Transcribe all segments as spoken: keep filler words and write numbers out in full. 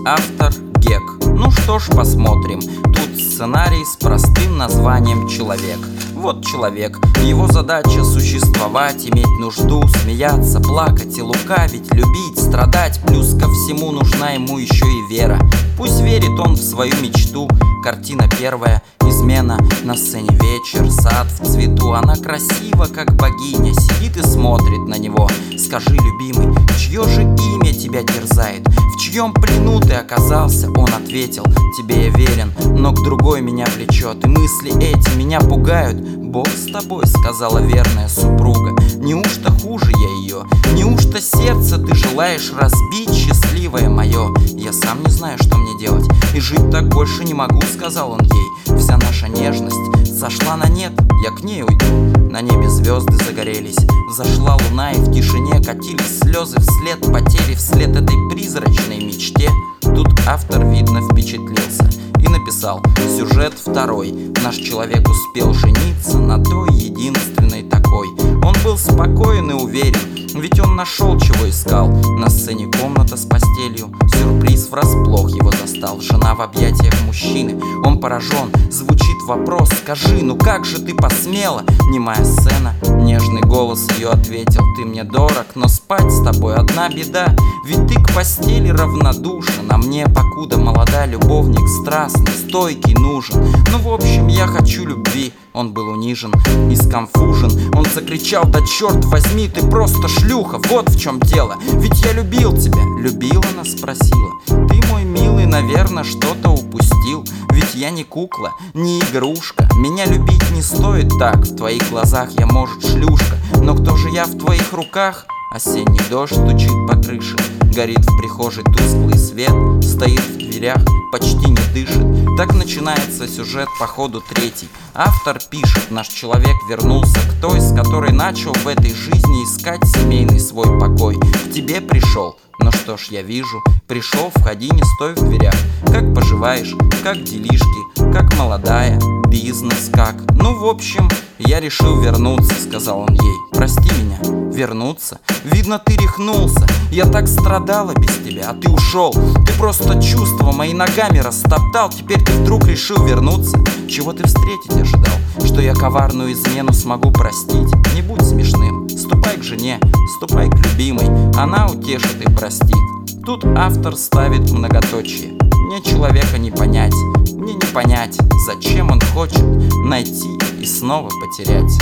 автор Гек. Ну что ж, посмотрим. Тут сценарий с простым названием «Человек». Вот человек, его задача существовать, иметь нужду, смеяться, плакать и лукавить, любить, страдать. Плюс ко всему нужна ему еще и вера. Пусть верит он в свою мечту. Картина первая, измена. На сцене вечер, сад в цвету. Она красива, как богиня, сидит и смотрит на него. Скажи, любимый, чье же имя тебя терзает? В чьем плену ты оказался? Он ответил: тебе я верен, но к другой меня влечет, и мысли эти меня пугают. Бог с тобой, сказала верная супруга. Неужто хуже я ее? Неужто сердце ты желаешь разбить, счастливое мое? Я сам не знаю, что мне делать, и жить так больше не могу, сказал он ей. Вся наша нежность сошла на нет, я к ней уйду. На небе звезды загорелись, взошла луна, и в тишине катились слезы вслед потери, вслед этой призрачной мечте. Тут автор, видно, впечатлился и написал сюжет второй. Наш человек успел жениться на той единственной такой. Он был спокоен и уверен, ведь он нашел, чего искал. На сцене комната с постелью, сюрприз врасплох его застал. Жена в объятиях мужчины, он поражен, звучит вопрос: скажи, ну как же ты посмела? Немая сцена, нежный голос ее ответил: ты мне дорог, но спать с тобой одна беда. Ведь ты к постели равнодушен, а мне, покуда молода, любовник страстный, стойкий нужен. Ну в общем, я хочу любви. Он был унижен и сконфужен. Он закричал: да черт возьми, ты просто шлюха, вот в чем дело. Ведь я любил тебя. Любил, она спросила. Ты, мой милый, наверное, что-то упустил. Ведь я не кукла, не игрушка. Меня любить не стоит так. В твоих глазах я, может, шлюшка, но кто же я в твоих руках? Осенний дождь стучит по крыше, горит в прихожей тусклый свет, стоит в дверях, почти не дышит. Так начинается сюжет по ходу третий. Автор пишет: наш человек вернулся к той, с которой начал в этой жизни искать семейный свой покой. К тебе пришел. Ну что ж, я вижу, пришел, входи, не стой в дверях. Как поживаешь, как делишки, как молодая, бизнес как? Ну в общем, я решил вернуться, сказал он ей. Прости меня. Вернуться? Видно, ты рехнулся. Я так страдала без тебя, а ты ушел. Ты просто чувства мои ногами растоптал. Теперь ты вдруг решил вернуться. Чего ты встретить ожидал? Что я коварную измену смогу простить? Не будь смешным. Ступай к жене, ступай к любимой. Она утешит и простит. Тут автор ставит многоточие. Мне человека не понять, мне не понять, зачем он хочет найти и снова потерять.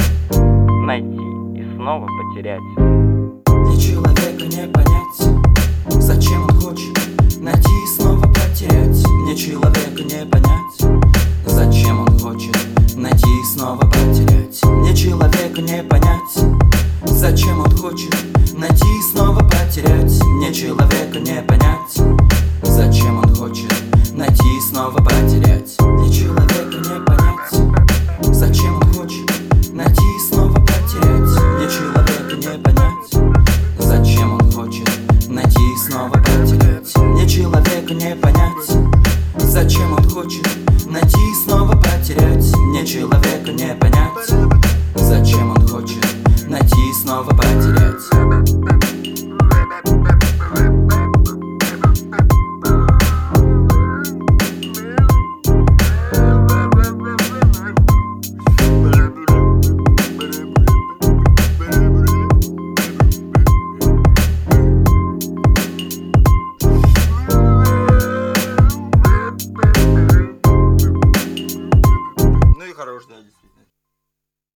Найти и снова потерять. Мне человека не понять, зачем он хочет найти и снова потерять. Мне человека не понять, зачем он хочет найти и снова потерять. Мне человека не понять, зачем он хочет найти и снова потерять. Мне человека не понять, зачем он хочет найти и снова потерять. Мне человека не понять, зачем он хочет найти и снова потерять. Мне человека не понять, зачем он хочет найти и снова потерять. Мне человека не понять, зачем он хочет найти и снова потерять. Мне человека не понять, зачем он хочет найти и снова потерять.